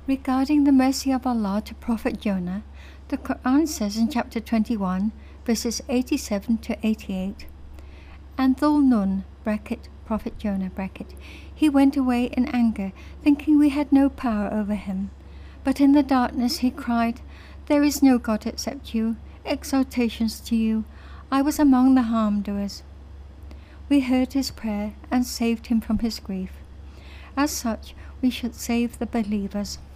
Regarding the mercy of Allah to Prophet Jonah, the Quran says in chapter 21, verses 87 to 88, "And Dhul-Nun, Prophet Jonah, he went away in anger, thinking we had no power over him. But in the darkness he cried, 'There is no God except you. Exaltations to you. I was among the harm-doers.' We heard his prayer and saved him from his grief. As such, we should save the believers."